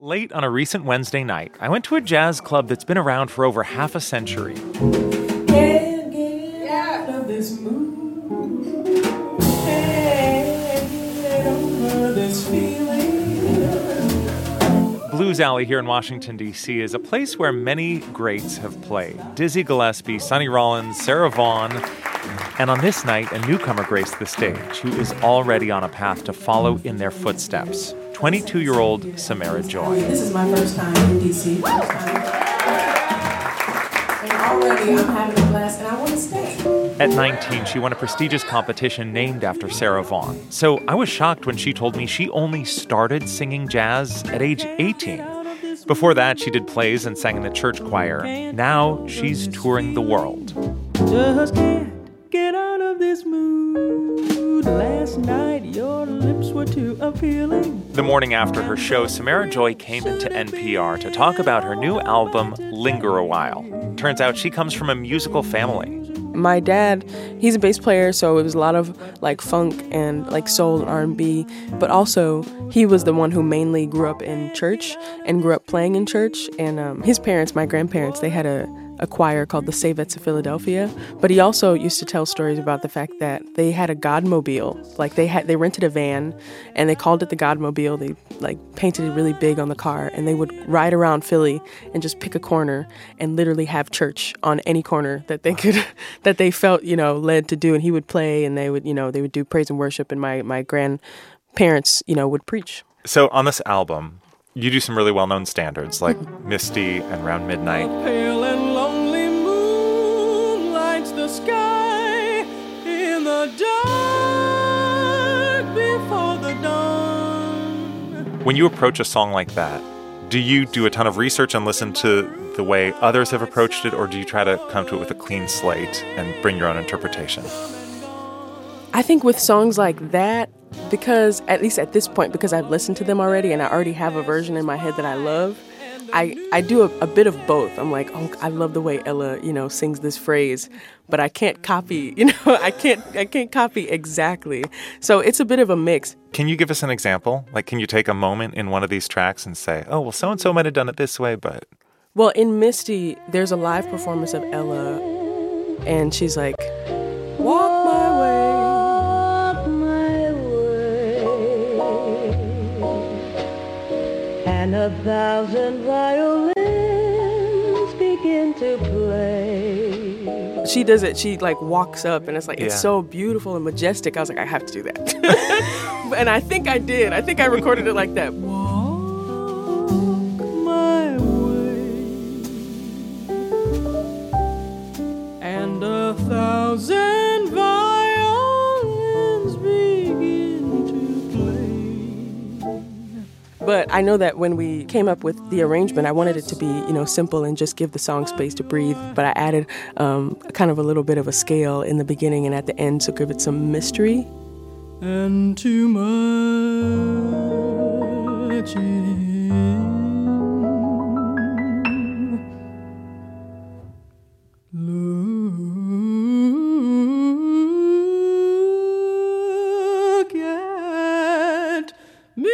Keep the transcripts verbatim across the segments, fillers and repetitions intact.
Late on a recent Wednesday night, I went to a jazz club that's been around for over half a century. Can't get out of this mood. Can't get over this feeling. Blues Alley here in Washington, D C is a place where many greats have played. Dizzy Gillespie, Sonny Rollins, Sarah Vaughan. And on this night, a newcomer graced the stage who is already on a path to follow in their footsteps. twenty-two-year-old Samara Joy. This is my first time in D C. First time. And already I'm having a blast and I want to stay. At nineteen, she won a prestigious competition named after Sarah Vaughan. So I was shocked when she told me she only started singing jazz at age eighteen. Before that, she did plays and sang in the church choir. Now she's touring the world. Just can't get out of this mood. Last night your lips were too appealing. The morning after her show, Samara Joy came into N P R to talk about her new album, Linger a While. Turns out she comes from a musical family. My dad, he's a bass player, so it was a lot of like funk and like soul and R and B, but also he was the one who mainly grew up in church and grew up playing in church. And um, his parents, my grandparents, they had a, a choir called the Savettes of Philadelphia. But he also used to tell stories about the fact that they had a Godmobile. Like they had, they rented a van and they called it the Godmobile. They like painted it really big on the car, and they would ride around Philly and just pick a corner and literally have church on any corner that they could, that they felt, you know, led to do. And he would play, and they would, you know, they would do praise and worship, and my, my grandparents, you know, would preach. So on this album, you do some really well-known standards like Misty and Round Midnight. A pale and lonely moon lights the sky in the dark before the dawn. When you approach a song like that, do you do a ton of research and listen to the way others have approached it, or do you try to come to it with a clean slate and bring your own interpretation? I think with songs like that, because at least at this point, because I've listened to them already and I already have a version in my head that I love, I, I do a, a bit of both. I'm like, oh, I love the way Ella, you know, sings this phrase, but I can't copy, you know, I can't I can't copy exactly. So it's a bit of a mix. Can you give us an example? Like, can you take a moment in one of these tracks and say, oh, well, so-and-so might have done it this way, but... Well, in Misty, there's a live performance of Ella, and she's like, walk my way. And a thousand violins begin to play. She does it, she like walks up and it's like, it's Yeah. so beautiful and majestic. I was like, I have to do that. And I think I did. I think I recorded it like that. Walk my way. And a thousand violins begin to play. But I know that when we came up with the arrangement, I wanted it to be, you know, simple and just give the song space to breathe. But I added um, kind of a little bit of a scale in the beginning and at the end to give it some mystery. And too much in. Look at me.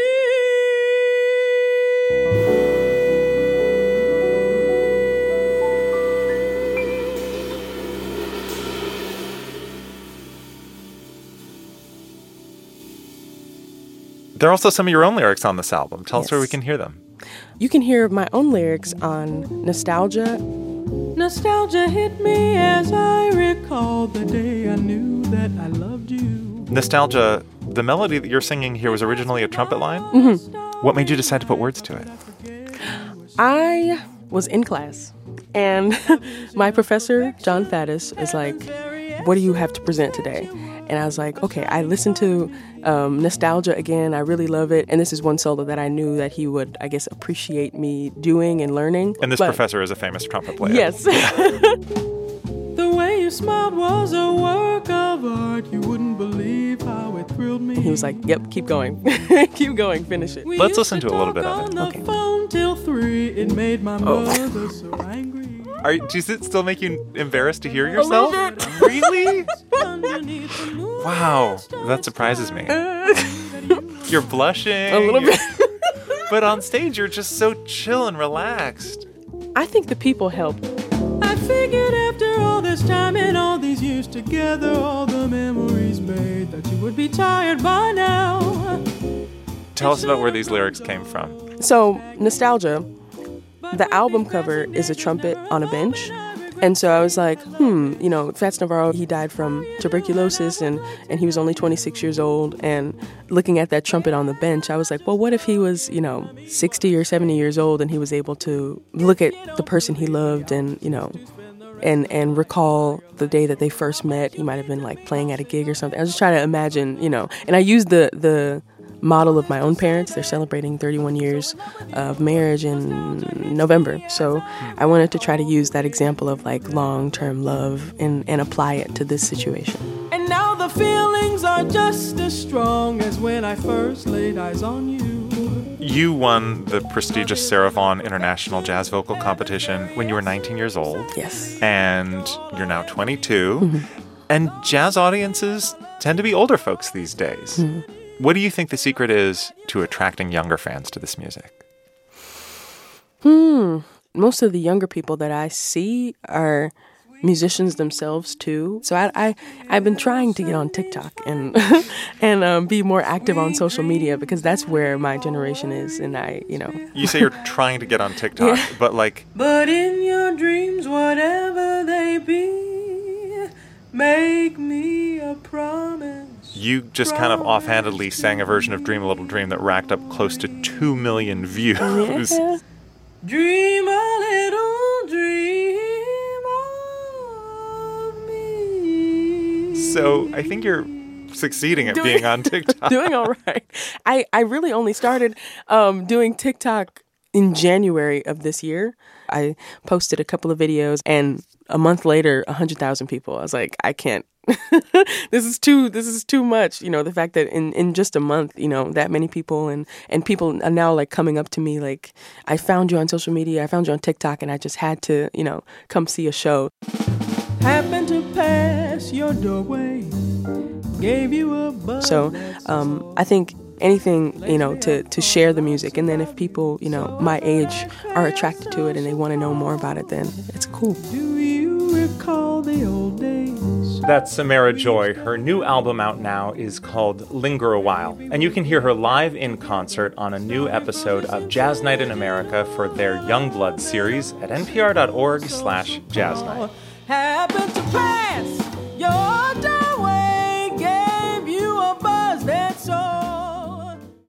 There are also some of your own lyrics on this album. Tell us where we Yes. can hear them. You can hear my own lyrics on Nostalgia. Nostalgia hit me as I recall the day I knew that I loved you. Nostalgia, the melody that you're singing here was originally a trumpet line? Mm-hmm. What made you decide to put words to it? I was in class, and my professor, John Faddis, is like, what do you have to present today? And I was like, okay, I listened to um, Nostalgia again. I really love it. And this is one solo that I knew that he would, I guess, appreciate me doing and learning. And this But- professor is a famous trumpet player. Yes. The way you smiled was a work of art. You wouldn't believe how it thrilled me. And he was like, yep, keep going. Keep going, finish it. We Let's used listen to a little bit of talk it. on the Okay. phone till three. It made my Oh. mother so angry. Are, does it still make you embarrassed to hear yourself? Really? Underneath the moon, Wow, that surprises me. You're blushing. A little bit. But on stage, you're just so chill and relaxed. I think the people helped. I figured after all this time and all these years together, all the memories made, that you would be tired by now. Tell us about where these lyrics came from. So, Nostalgia, the album cover is a trumpet on a bench. And so I was like, hmm, you know, Fats Navarro, he died from tuberculosis and, and he was only twenty-six years old. And looking at that trumpet on the bench, I was like, well, what if he was, you know, sixty or seventy years old and he was able to look at the person he loved and, you know, and, and recall the day that they first met. He might have been like playing at a gig or something. I was just trying to imagine, you know, and I used the, the model of my own parents. They're celebrating thirty-one years of marriage in November. So I wanted to try to use that example of like long-term love and, and apply it to this situation. And now the feelings are just as strong as when I first laid eyes on you. You won the prestigious Sarah Vaughan International Jazz Vocal Competition when you were nineteen years old. Yes. And you're now twenty-two. Mm-hmm. And jazz audiences tend to be older folks these days. Mm-hmm. What do you think the secret is to attracting younger fans to this music? Hmm. Most of the younger people that I see are musicians themselves too. So I, I I've been trying to get on TikTok and and um, be more active on social media because that's where my generation is. And I, you know, you say you're trying to get on TikTok, yeah. but like, but in your dreams, whatever they be, make me a promise. You just kind of offhandedly sang a version of Dream a Little Dream that racked up close to two million views. Yeah. Dream a little dream of me. So I think you're succeeding at doing, being on TikTok. Doing all right. I, I really only started um, doing TikTok in January of this year. I posted a couple of videos and a month later, one hundred thousand people. I was like, I can't. this is too this is too much. You know, the fact that in, in just a month, you know, that many people and, and people are now like coming up to me like, I found you on social media, I found you on TikTok, and I just had to, you know, come see a show. Happened to pass your doorway, gave you a buzz. So um, I think anything, you know, to, to share the music. And then if people, you know, my age are attracted to it and they want to know more about it, then it's cool. Do you recall the old days? That's Samara Joy. Her new album out now is called Linger a While. And you can hear her live in concert on a new episode of Jazz Night in America for their Youngblood series at npr.org slash jazz night. Happened